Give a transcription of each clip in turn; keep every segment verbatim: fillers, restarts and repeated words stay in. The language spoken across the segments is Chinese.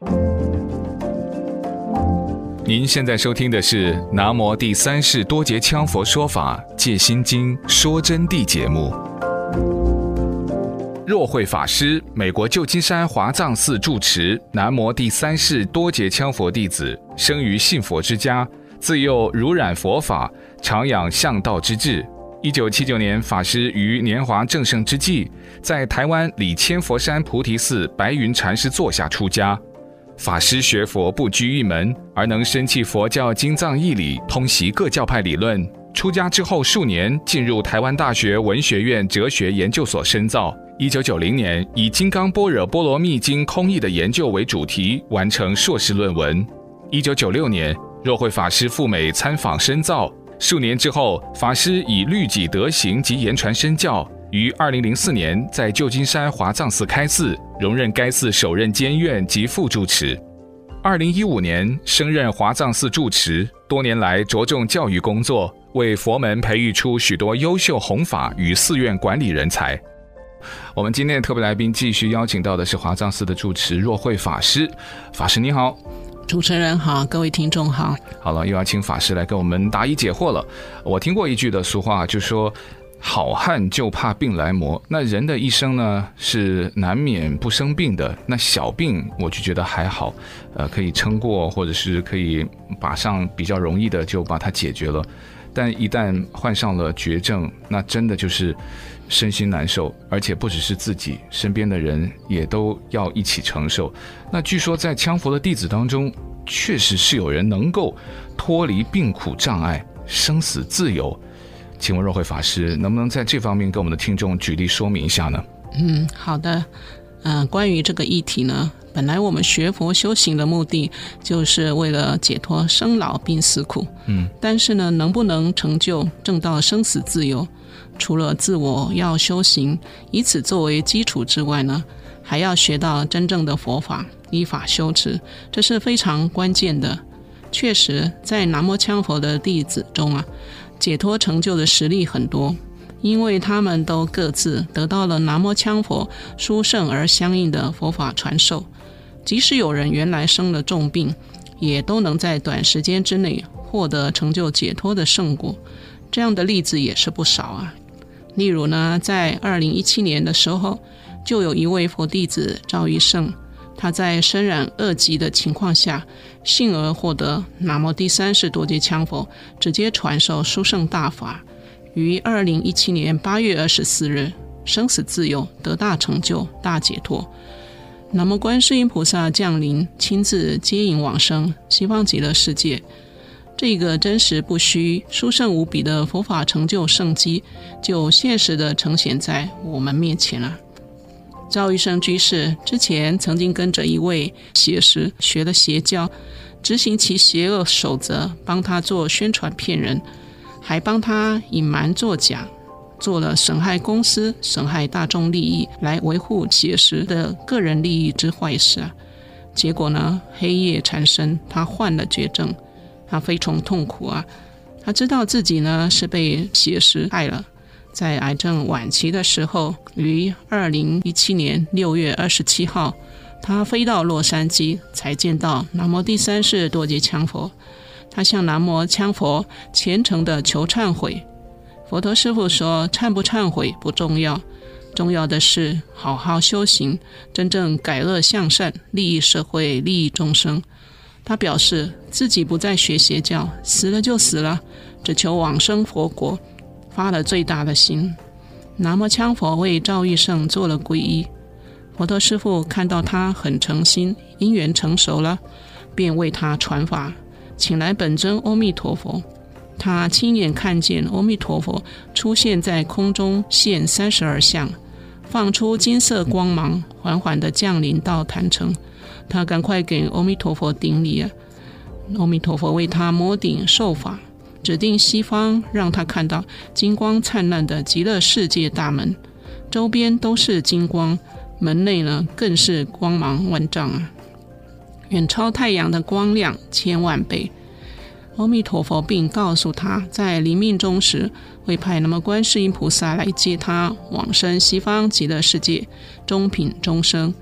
您现在收听的是南无第三世多杰羌佛说法戒心经说真谛节目。若慧法师，美国旧金山华藏寺住持，南无第三世多杰羌佛弟子，生于信佛之家，自幼濡染佛法，常养向道之志。一九七九年，法师于年华正盛之际，在台湾里千佛山菩提寺白云禅师座下出家。法师学佛不拘一门，而能深契佛教经藏义理，通习各教派理论。出家之后数年，进入台湾大学文学院哲学研究所深造。一九九零年，以《金刚般若波罗蜜经》空义的研究为主题，完成硕士论文。一九九六年，若慧法师赴美参访深造。数年之后，法师以律己德行及言传身教，于二零零四年在旧金山华藏寺开寺，荣任该寺首任监院及副住持。二零一五年升任华藏寺住持，多年来着重教育工作，为佛门培育出许多优秀弘法与寺院管理人才。我们今天的特别来宾继续邀请到的是华藏寺的住持若慧法师。法师你好。 主持人好，各位听众好。 好了，又要请法师来跟我们答疑解惑了。我听过一句的俗话，就说好汉就怕病来磨。那人的一生呢，是难免不生病的。那小病我就觉得还好，呃，可以撑过，或者是可以马上比较容易的就把它解决了。但一旦患上了绝症，那真的就是身心难受，而且不只是自己，身边的人也都要一起承受。那据说在羌佛的弟子当中，确实是有人能够脱离病苦障碍，生死自由。请问若慧法师，能不能在这方面跟我们的听众举例说明一下呢？ 嗯，好的。呃，关于这个议题呢，本来我们学佛修行的目的就是为了解脱生老病死苦。嗯，但是呢，能不能成就证到生死自由，除了自我要修行，以此作为基础之外呢，还要学到真正的佛法，依法修持，这是非常关键的。确实，在南无羌佛的弟子中啊，解脱成就的实力很多。因为他们都各自得到了南无羌佛殊胜而相应的佛法传授，即使有人原来生了重病，也都能在短时间之内获得成就解脱的圣果，这样的例子也是不少啊。例如呢，在二零一七年的时候，就有一位佛弟子赵一胜，他在身染恶疾的情况下，幸而获得南无第三世多杰羌佛直接传授殊胜大法，于二零一七年八月二十四日生死自由，得大成就，大解脱。南无观世音菩萨降临，亲自接引往生西方极乐世界。这个真实不虚、殊胜无比的佛法成就圣迹，就现实的呈现在我们面前了。赵一生居士之前曾经跟着一位邪师学了邪教，执行其邪恶守则，帮他做宣传骗人，还帮他隐瞒作假，做了损害公司、损害大众利益，来维护邪师的个人利益之坏事啊！结果呢，黑夜缠身，他患了绝症，他非常痛苦啊！他知道自己呢是被邪师害了，在癌症晚期的时候，于二零一七年六月二十七号，他飞到洛杉矶，才见到南无第三世多杰羌佛。他向南无羌佛虔诚的求忏悔。佛陀师父说，忏不忏悔不重要，重要的是好好修行，真正改恶向善，利益社会，利益众生。他表示自己不再学邪教，死了就死了，只求往生佛国，发了最大的心。南无羌佛为赵一胜做了皈依。佛陀师父看到他很诚心，因缘成熟了，便为他传法，请来本尊阿弥陀佛。他亲眼看见阿弥陀佛出现在空中，现三十二相，放出金色光芒，缓缓地降临到坛城。他赶快给阿弥陀佛顶礼啊！阿弥陀佛为他摩顶受法，指定西方，让他看到金光灿烂的极乐世界大门，周边都是金光，门内呢更是光芒万丈啊，远超太阳的光亮千万倍。阿弥陀佛并告诉他，在临命终时会派那么观世音菩萨来接他往生西方极乐世界，终品终生。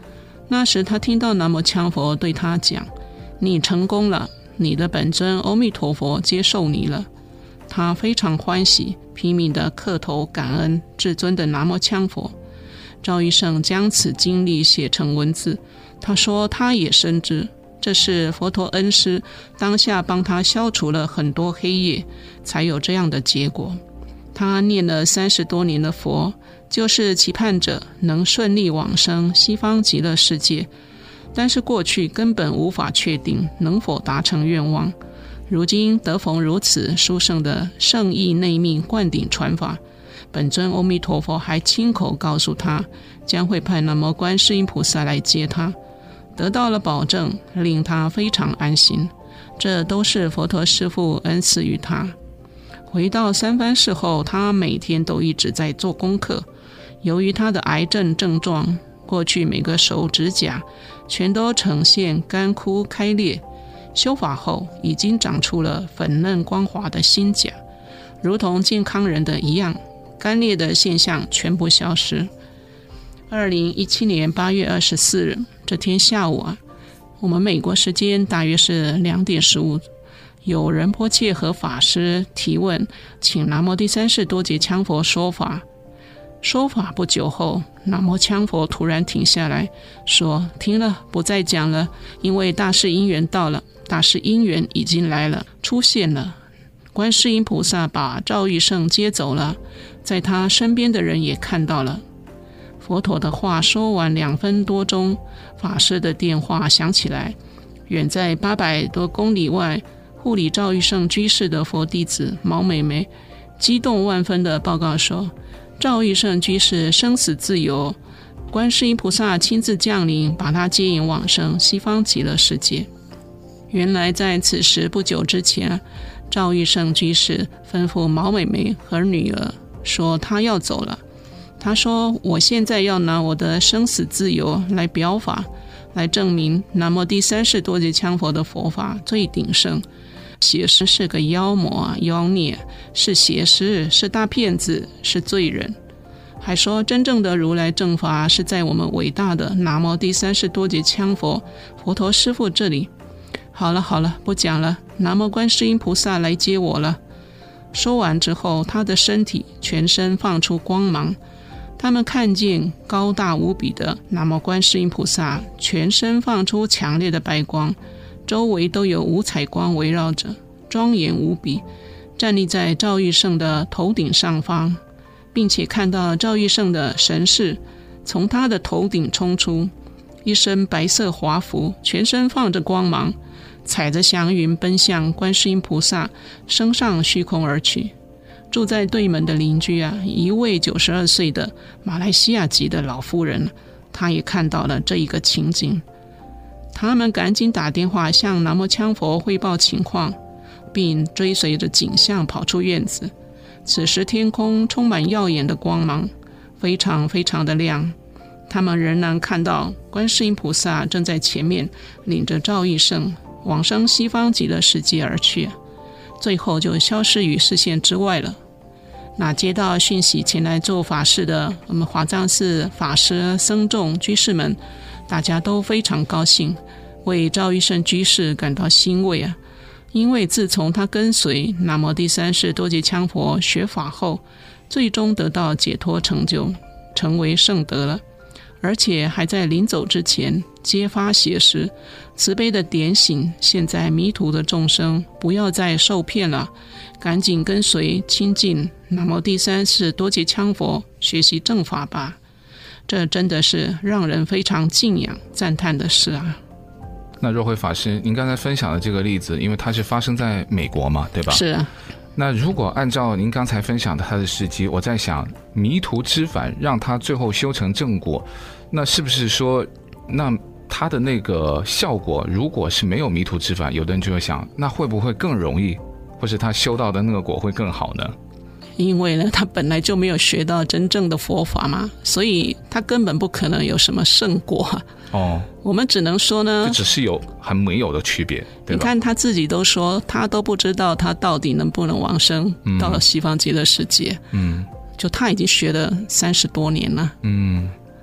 那时他听到南无羌佛对他讲，你成功了，你的本尊阿弥陀佛接受你了。他非常欢喜，拼命地磕头感恩至尊的南无羌佛。赵医生将此经历写成文字，他说他也深知这是佛陀恩师当下帮他消除了很多黑夜，才有这样的结果。他念了三十多年的佛，就是期盼着能顺利往生西方极乐世界，但是过去根本无法确定能否达成愿望。如今得逢如此殊胜的圣意内密灌顶传法，本尊阿弥陀佛还亲口告诉他，将会派南无观世音菩萨来接他，得到了保证，令他非常安心。这都是佛陀师父恩赐于他。回到三藩市后，他每天都一直在做功课。由于他的癌症症状，过去每个手指甲全都呈现干枯开裂，修法后已经长出了粉嫩光滑的新甲，如同健康人的一样，干裂的现象全部消失。二零一七年八月二十四日这天下午啊，我们美国时间大约是两点十五，有仁波切和法师提问，请南无第三世多杰羌佛说法。说法不久后，南无羌佛突然停下来说，停了，不再讲了，因为大事因缘到了，大事因缘已经来了，出现了。观世音菩萨把赵玉胜接走了，在他身边的人也看到了。佛陀的话说完两分多钟，法师的电话响起来，远在八百多公里外护理赵玉胜居士的佛弟子毛美眉激动万分地报告说，赵玉胜居士生死自由，观世音菩萨亲自降临，把他接引往生西方极乐世界。原来在此时不久之前，赵玉胜居士吩咐毛美眉和女儿说他要走了。他说，我现在要拿我的生死自由来表法，来证明南无第三世多杰羌佛的佛法最鼎盛。邪师是个妖魔妖孽，是邪师，是大骗子，是罪人。还说真正的如来正法是在我们伟大的南无第三世多杰羌佛佛陀师父这里。好了好了，不讲了，南无观世音菩萨来接我了。说完之后，他的身体全身放出光芒，他们看见高大无比的南无观世音菩萨全身放出强烈的白光，周围都有五彩光围绕着，庄严无比，站立在赵玉胜的头顶上方，并且看到赵玉胜的神识从他的头顶冲出，一身白色华服，全身放着光芒，踩着祥云奔向观世音菩萨，升上虚空而去。住在对门的邻居啊，一位九十二岁的马来西亚籍的老妇人，她也看到了这一个情景。他们赶紧打电话向南无羌佛汇报情况，并追随着景象跑出院子。此时天空充满耀眼的光芒，非常非常的亮。他们仍然看到观世音菩萨正在前面领着赵玉胜往生西方极乐世界而去，最后就消失于视线之外了。那接到讯息前来做法事的我们华藏寺法师僧众居士们，大家都非常高兴，为赵玉胜居士感到欣慰啊！因为自从他跟随南无第三世多杰羌佛学法后，最终得到解脱成就，成为圣德了，而且还在临走之前揭发邪师，慈悲的点醒现在迷途的众生，不要再受骗了，赶紧跟随亲近南无第三世多杰羌佛，学习正法吧。这真的是让人非常敬仰赞叹的事啊。 那若慧法师，您刚才分享的这个例子，因为它是发生在美国嘛，对吧？是啊。那如果按照您刚才分享的他的事迹，我在想迷途知返让他最后修成正果，那是不是说那他的那个效果如果是没有迷途知返，有的人就会想那会不会更容易，或是他修到的那个果会更好呢？ 因为呢，他本来就没有学到真正的佛法嘛，所以他根本不可能有什么胜果。哦，我们只能说呢， 这只是有还没有的区别，对吧？ 你看他自己都说，他都不知道他到底能不能往生、嗯、到了西方极乐世界。嗯，就他已经学了三十多年了。嗯，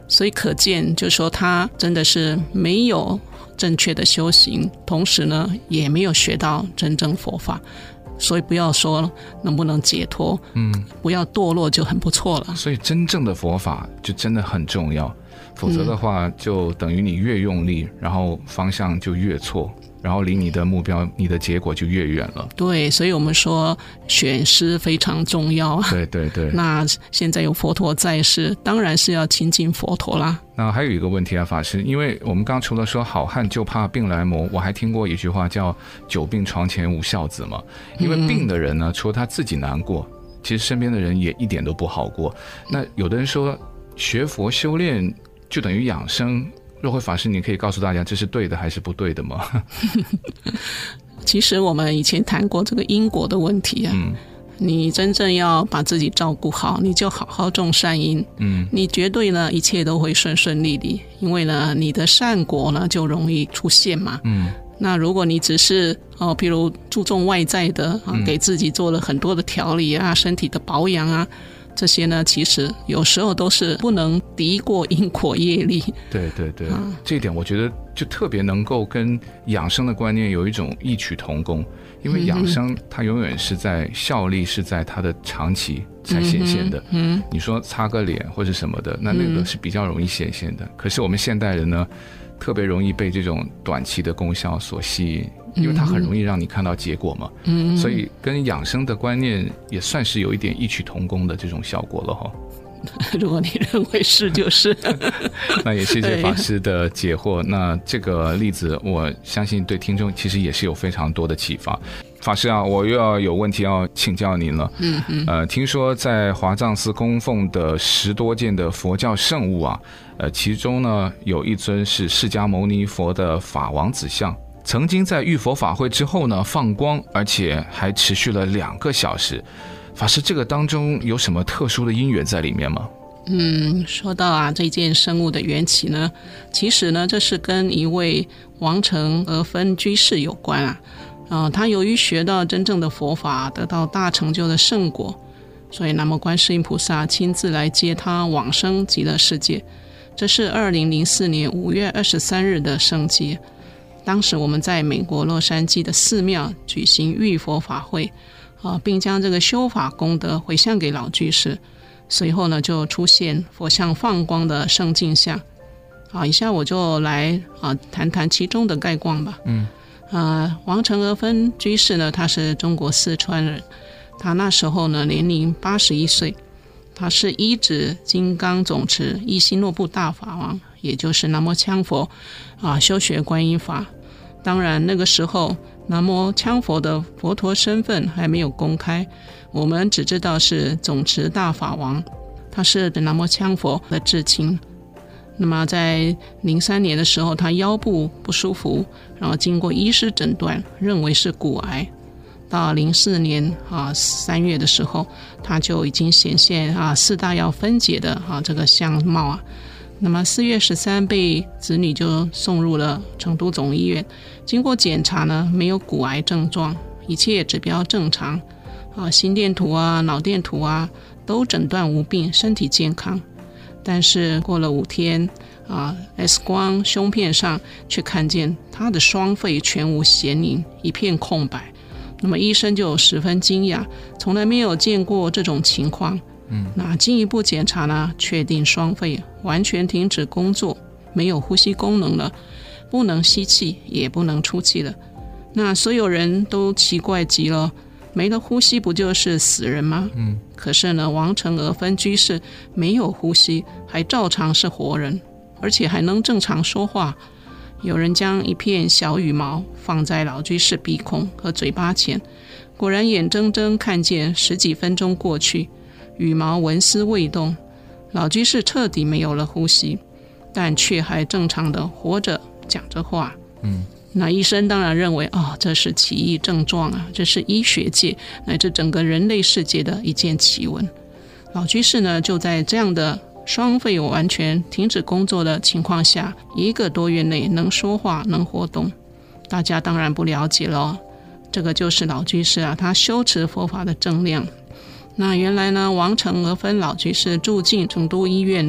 所以可见就是说他真的是没有正确的修行，同时呢也没有学到真正佛法，所以不要说能不能解脱，嗯，不要堕落就很不错了。 所以真正的佛法就真的很重要，否则的话就等于你越用力，然后方向就越错，然后离你的目标你的结果就越远了。 对，所以我们说选师非常重要。 对对对。 那现在有佛陀在世，当然是要亲近佛陀啦。 那还有一个问题啊，法师，因为我们刚刚除了说好汉就怕病来磨，我还听过一句话叫久病床前无孝子嘛。因为病的人呢，除了他自己难过，其实身边的人也一点都不好过。那有的人说学佛修炼就等于养生，若慧法师你可以告诉大家这是对的还是不对的吗？ 其实我们以前谈过这个因果的问题啊，嗯，你真正要把自己照顾好，你就好好种善因，嗯，你绝对呢一切都会顺顺利利，因为呢你的善果呢就容易出现嘛，嗯，那如果你只是哦，譬如注重外在的啊，给自己做了很多的调理啊，身体的保养啊，这些呢其实有时候都是不能敌过因果业力。 对对对，啊，这一点我觉得就特别能够跟养生的观念有一种异曲同工，因为养生它永远是在效力是在它的长期才显现的，嗯，你说擦个脸或者什么的，那那个是比较容易显现的，可是我们现代人呢特别容易被这种短期的功效所吸引，因为它很容易让你看到结果嘛，嗯，所以跟养生的观念也算是有一点异曲同工的这种效果了哈。 如果你认为是就是那也谢谢法师的解惑。那这个例子我相信对听众其实也是有非常多的启发。法师啊，我又要有问题要请教您了。嗯嗯，呃，听说在华藏寺供奉的十多件的佛教圣物啊，呃，其中呢有一尊是释迦牟尼佛的法王子像，曾经在浴佛法会之后呢放光，而且还持续了两个小时。法师，这个当中有什么特殊的因缘在里面吗？ 嗯，说到啊这件圣物的缘起呢，其实呢这是跟一位王成而分居士有关啊。呃，他由于学到真正的佛法，得到大成就的圣果，所以南无观世音菩萨亲自来接他往生极乐世界。这是二零零四年五月二十三日的圣节。当时我们在美国洛杉矶的寺庙举行浴佛法会，啊，并将这个修法功德回向给老居士。随后呢，就出现佛像放光的圣镜像。好，以下我就来啊谈谈其中的概况吧。嗯，啊，王成而分居士呢，他是中国四川人，他那时候呢年龄八十一岁，他是依止金刚总持依西诺部大法王，也就是南无羌佛啊，修学观音法。当然那个时候南无羌佛的佛陀身份还没有公开，我们只知道是总持大法王，他是南无羌佛的至亲。那么在零三年的时候，他腰部不舒服，然后经过医师诊断，认为是骨癌。到零四年啊三月的时候，他就已经显现啊四大要分解的啊这个相貌啊。那么四月十三被子女就送入了成都总医院，经过检查呢，没有骨癌症状，一切指标正常啊，心电图啊、脑电图啊都诊断无病，身体健康。但是过了五天啊 ，X 光胸片上却看见他的双肺全无显影，一片空白。那么医生就十分惊讶，从来没有见过这种情况。嗯，那进一步检查呢，确定双肺完全停止工作，没有呼吸功能了，不能吸气，也不能出气了。那所有人都奇怪极了，没了呼吸不就是死人吗？嗯，可是呢，王成而分居士没有呼吸，还照常是活人，而且还能正常说话。有人将一片小羽毛放在老居士鼻孔和嘴巴前，果然眼睁睁看见十几分钟过去，羽毛纹丝未动，老居士彻底没有了呼吸，但却还正常的活着讲着话。嗯，那医生当然认为哦，这是奇异症状啊，这是医学界乃至整个人类世界的一件奇闻。老居士呢，就在这样的双肺完全停止工作的情况下，一个多月内能说话能活动。大家当然不了解了，这个就是老居士啊，他修持佛法的正量。那原来呢，王成而分老居士住进成都医院的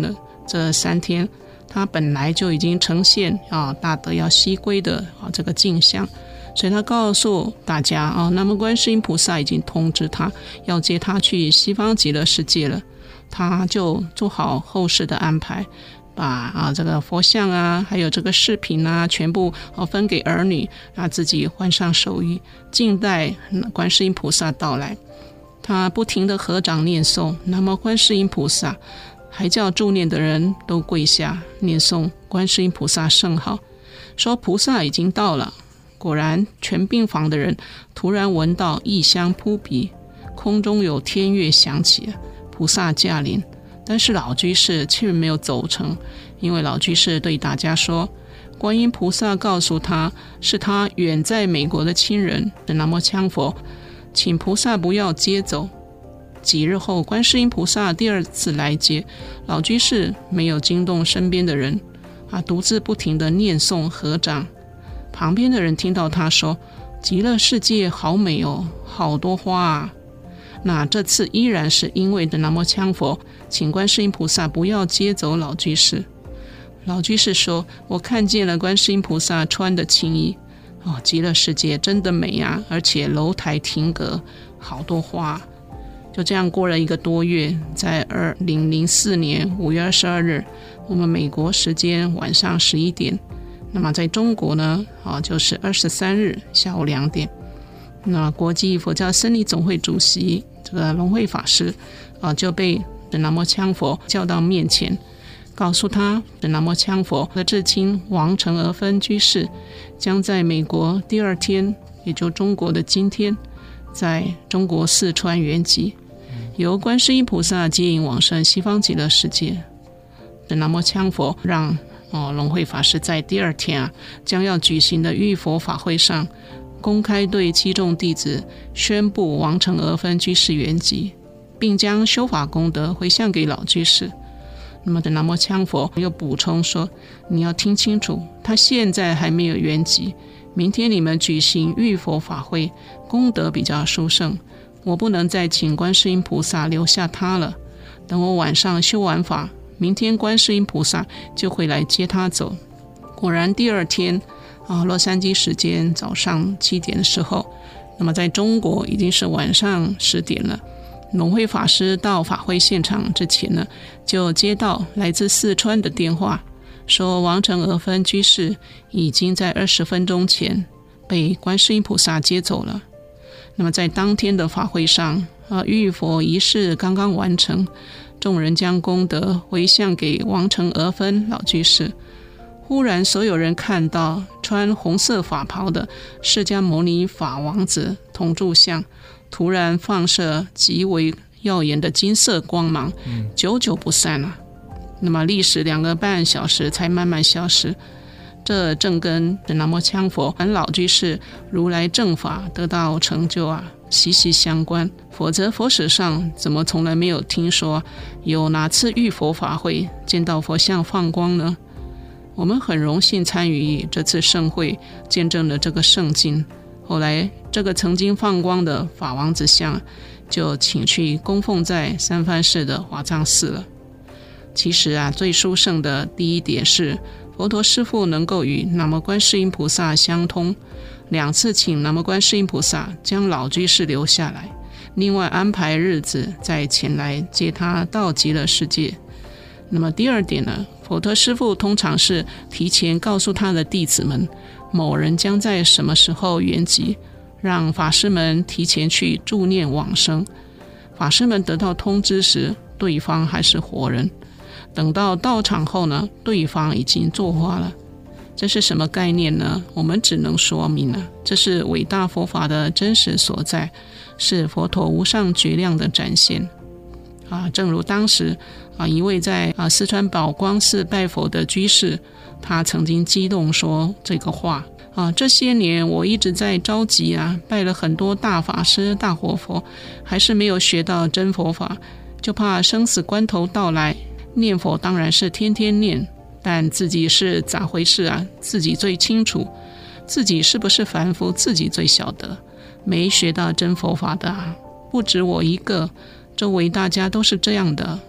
这三天他本来就已经呈现啊大德要西归的啊这个镜像，所以他告诉大家啊，那么观世音菩萨已经通知他要接他去西方极乐世界了，他就做好后事的安排，把啊这个佛像啊还有这个饰品啊全部啊分给儿女，让自己换上手衣，静待观世音菩萨到来。他不停地合掌念诵南无观世音菩萨，还叫助念的人都跪下念诵观世音菩萨圣号，说菩萨已经到了。果然全病房的人突然闻到异香扑鼻，空中有天乐响起，菩萨驾临。但是老居士却没有走成，因为老居士对大家说，观音菩萨告诉他是他远在美国的亲人南无羌佛，请菩萨不要接走。几日后观世音菩萨第二次来接，老居士没有惊动身边的人啊，独自不停地念诵合掌。旁边的人听到他说，极乐世界好美哦，好多花啊。那这次依然是因为的南无羌佛请观世音菩萨不要接走老居士。老居士说，我看见了观世音菩萨穿的青衣哦，极乐世界真的美啊，而且楼台亭阁好多花。就这样过了一个多月，在二零零四年五月二十二日，我们美国时间晚上十一点，那么在中国呢啊就是二十三日下午两点，那国际佛教僧侣总会主席这个龙慧法师啊就被南无羌佛叫到面前，告诉他南无羌佛的至亲王成而分居士将在美国第二天，也就中国的今天，在中国四川圆寂，由观世音菩萨接引往生西方极乐世界。南无羌佛让哦龙慧法师在第二天啊将要举行的浴佛法会上，公开对七众弟子宣布王成而分居士圆寂，并将修法功德回向给老居士。那么的南无羌佛又补充说，你要听清楚，他现在还没有圆寂，明天你们举行浴佛法会，功德比较殊胜，我不能再请观世音菩萨留下他了，等我晚上修完法，明天观世音菩萨就会来接他走。果然第二天啊，洛杉矶时间早上七点的时候，那么在中国已经是晚上十点了。龙慧法师到法会现场之前呢，就接到来自四川的电话，说王成而分居士已经在二十分钟前被观世音菩萨接走了。那么在当天的法会上啊，浴佛仪式刚刚完成，众人将功德回向给王成而分老居士。忽然所有人看到穿红色法袍的释迦牟尼法王子铜柱像突然放射极为耀眼的金色光芒，嗯、久久不散了、啊。那么历时两个半小时才慢慢消失。这正跟南无羌佛和老居士如来正法得到成就啊息息相关，否则佛史上怎么从来没有听说有哪次浴佛法会见到佛像放光呢？我们很荣幸参与这次盛会，见证了这个盛境。后来这个曾经放光的法王子像就请去供奉在三藩市的华藏寺了。其实啊，最殊胜的第一点是佛陀师父能够与南无观世音菩萨相通，两次请南无观世音菩萨将老居士留下来，另外安排日子再前来接他到极乐世界。那么第二点呢，佛陀师父通常是提前告诉他的弟子们某人将在什么时候圆寂，让法师们提前去助念往生。法师们得到通知时，对方还是活人，等到到场后呢，对方已经作化了。这是什么概念呢？我们只能说明了，这是伟大佛法的真实所在，是佛陀无上觉量的展现啊。正如当时啊，一位在啊四川宝光寺拜佛的居士，他曾经激动说这个话啊，这些年我一直在着急啊，拜了很多大法师大活佛，还是没有学到真佛法，就怕生死关头到来，念佛当然是天天念，但自己是咋回事啊，自己最清楚，自己是不是凡夫自己最晓得，没学到真佛法的啊，不止我一个，周围大家都是这样的。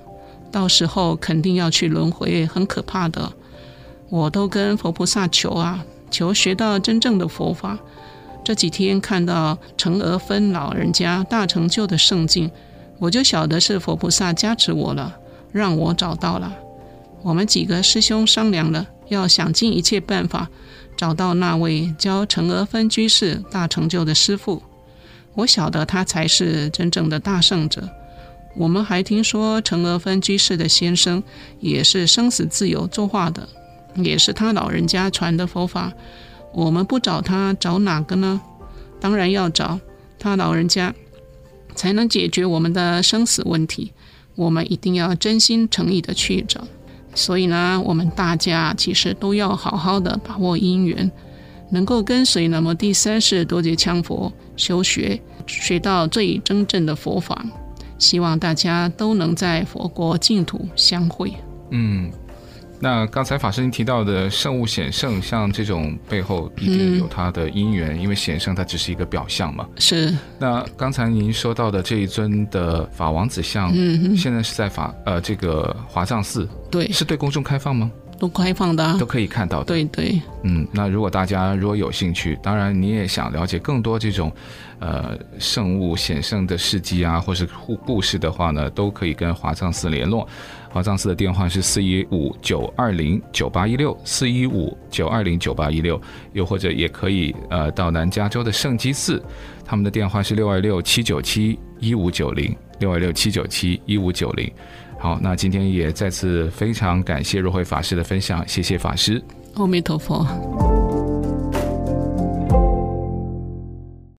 到时候肯定要去轮回，很可怕的。我都跟佛菩萨求啊，求学到真正的佛法。这几天看到陈娥芬老人家大成就的圣境，我就晓得是佛菩萨加持我了，让我找到了。我们几个师兄商量了，要想尽一切办法找到那位教陈娥芬居士大成就的师父。我晓得他才是真正的大圣者。我们还听说陈娥芬居士的先生也是生死自由作画的，也是他老人家传的佛法。我们不找他，找哪个呢？当然要找他老人家，才能解决我们的生死问题。我们一定要真心诚意的去找。所以呢，我们大家其实都要好好的把握因缘，能够跟随南无第三世多杰羌佛修学，学到最真正的佛法。希望大家都能在佛国净土相会。 嗯。那刚才法师您提到的圣物显圣，像这种背后一定有它的因缘、嗯、因为显圣它只是一个表象嘛。 是。 那刚才您说到的这一尊的法王子像、嗯、现在是在法呃这个华藏寺， 对， 是对公众开放吗？ 都开放的、啊、 都可以看到的。 对对。 嗯，那如果大家如果有兴趣，当然你也想了解更多这种呃圣物显圣的事迹啊，或是故事的话呢，都可以跟华藏寺联络。华藏寺的电话是四一五九二零九八一六四一五九二零九八一六，又或者也可以呃到南加州的圣基寺，他们的电话是六二六七九七一五九零六二六七九七一五九零。好，那今天也再次非常感谢若慧法师的分享，谢谢法师。 阿弥陀佛。